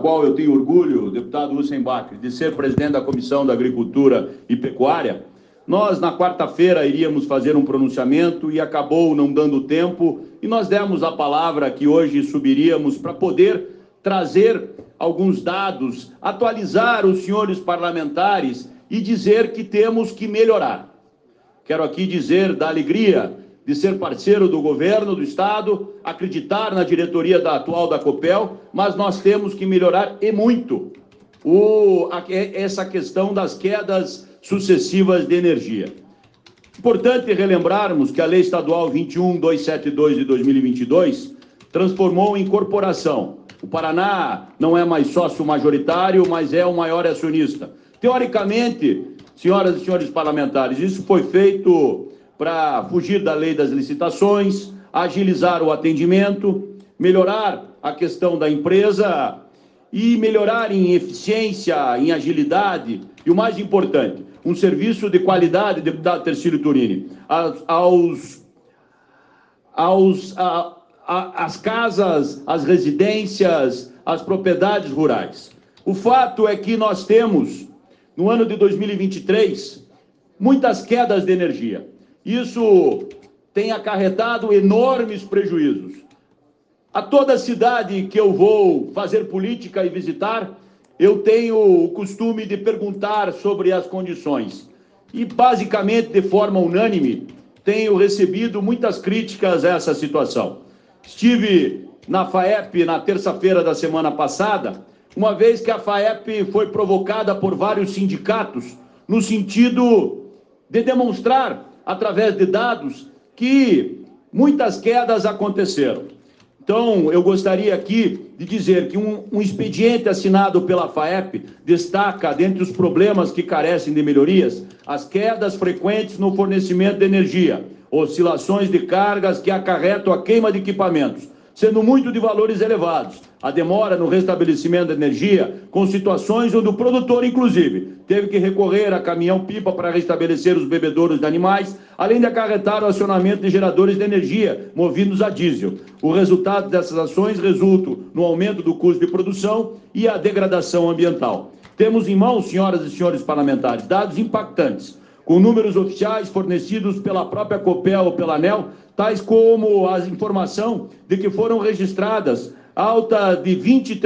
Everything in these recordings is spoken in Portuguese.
qual eu tenho orgulho, deputado Hussein Bacri, de ser presidente da Comissão da Agricultura e Pecuária, nós, na quarta-feira, iríamos fazer um pronunciamento e acabou não dando tempo, e nós demos a palavra que hoje subiríamos para poder trazer alguns dados, atualizar os senhores parlamentares e dizer que temos que melhorar. Quero aqui dizer da alegria de ser parceiro do governo do Estado, acreditar na diretoria atual da Copel, mas nós temos que melhorar e muito essa questão das quedas sucessivas de energia. Importante relembrarmos que a Lei Estadual 21.272 de 2022 transformou em corporação. O Paraná não é mais sócio majoritário, mas é o maior acionista. Teoricamente, senhoras e senhores parlamentares, isso foi feito para fugir da lei das licitações, agilizar o atendimento, melhorar a questão da empresa e melhorar em eficiência, em agilidade e, o mais importante, um serviço de qualidade, deputado Tercílio Turini, às casas, às residências, às propriedades rurais. O fato é que nós temos, no ano de 2023, muitas quedas de energia. Isso tem acarretado enormes prejuízos. A toda cidade que eu vou fazer política e visitar, eu tenho o costume de perguntar sobre as condições. E, basicamente, de forma unânime, tenho recebido muitas críticas a essa situação. Estive na FAEP na terça-feira da semana passada, uma vez que a FAEP foi provocada por vários sindicatos, no sentido de demonstrar, através de dados, que muitas quedas aconteceram. Então, eu gostaria aqui de dizer que um expediente assinado pela FAEP destaca, dentre os problemas que carecem de melhorias, as quedas frequentes no fornecimento de energia, oscilações de cargas que acarretam a queima de equipamentos, sendo muito de valores elevados, a demora no restabelecimento da energia, com situações onde o produtor, inclusive, teve que recorrer a caminhão-pipa para restabelecer os bebedouros de animais, além de acarretar o acionamento de geradores de energia movidos a diesel. O resultado dessas ações resulta no aumento do custo de produção e a degradação ambiental. Temos em mãos, senhoras e senhores parlamentares, dados impactantes, com números oficiais fornecidos pela própria Copel ou pela ANEEL, tais como a informação de que foram registradas alta de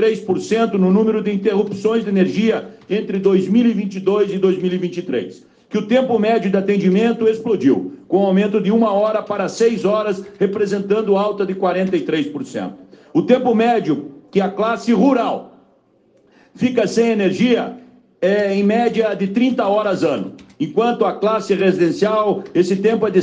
23% no número de interrupções de energia entre 2022 e 2023. Que o tempo médio de atendimento explodiu, com aumento de 1 hora para 6 horas, representando alta de 43%. O tempo médio que a classe rural fica sem energia é, em média, de 30 horas ano, enquanto a classe residencial, esse tempo é de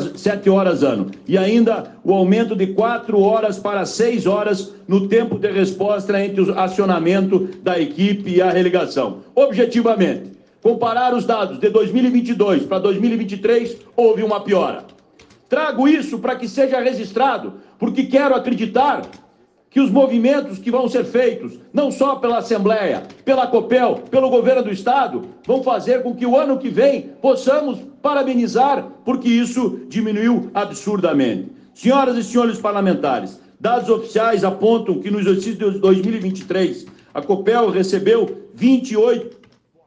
7 horas ano. E ainda o aumento de 4 horas para 6 horas no tempo de resposta entre o acionamento da equipe e a religação. Objetivamente, comparar os dados de 2022 para 2023, houve uma piora. Trago isso para que seja registrado, porque quero acreditar que os movimentos que vão ser feitos, não só pela Assembleia, pela Copel, pelo governo do Estado, vão fazer com que o ano que vem possamos parabenizar, porque isso diminuiu absurdamente. Senhoras e senhores parlamentares, dados oficiais apontam que no exercício de 2023, a Copel recebeu 28...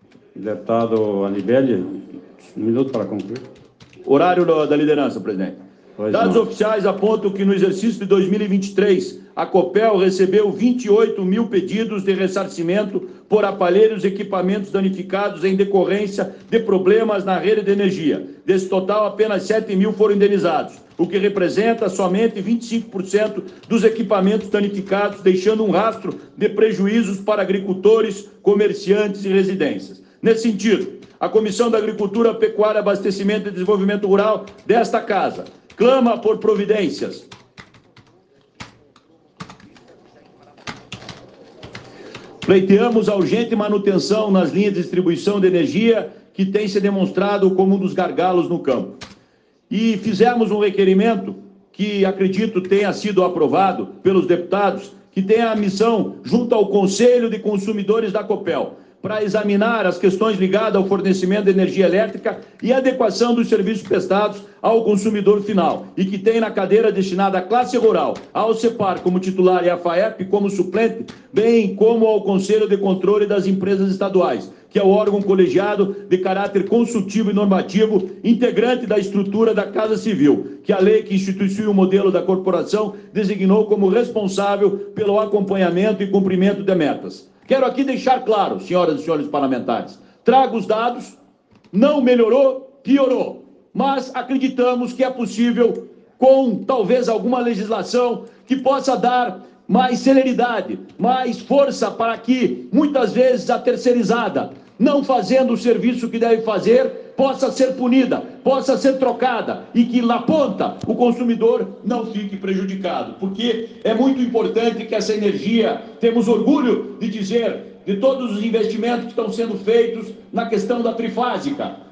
Deputado Anibeli, um minuto para concluir. Horário da liderança, presidente. Dados oficiais apontam que no exercício de 2023, a Copel recebeu 28 mil pedidos de ressarcimento por aparelhos e equipamentos danificados em decorrência de problemas na rede de energia. Desse total, apenas 7 mil foram indenizados, o que representa somente 25% dos equipamentos danificados, deixando um rastro de prejuízos para agricultores, comerciantes e residências. Nesse sentido, a Comissão da Agricultura, Pecuária, Abastecimento e Desenvolvimento Rural desta Casa clama por providências. Pleiteamos a urgente manutenção nas linhas de distribuição de energia que tem se demonstrado como um dos gargalos no campo. E fizemos um requerimento que acredito tenha sido aprovado pelos deputados, que tem a missão, junto ao Conselho de Consumidores da Copel, para examinar as questões ligadas ao fornecimento de energia elétrica e adequação dos serviços prestados ao consumidor final, e que tem na cadeira destinada à classe rural, ao CEPAR como titular e à FAEP como suplente, bem como ao Conselho de Controle das Empresas Estaduais, que é o órgão colegiado de caráter consultivo e normativo, integrante da estrutura da Casa Civil, que a lei que instituiu o modelo da corporação designou como responsável pelo acompanhamento e cumprimento de metas. Quero aqui deixar claro, senhoras e senhores parlamentares, trago os dados, não melhorou, piorou, mas acreditamos que é possível, com talvez alguma legislação que possa dar mais celeridade, mais força para que, muitas vezes, a terceirizada, não fazendo o serviço que deve fazer, possa ser punida, possa ser trocada e que, na ponta, o consumidor não fique prejudicado. Porque é muito importante que essa energia, temos orgulho de dizer, de todos os investimentos que estão sendo feitos na questão da trifásica,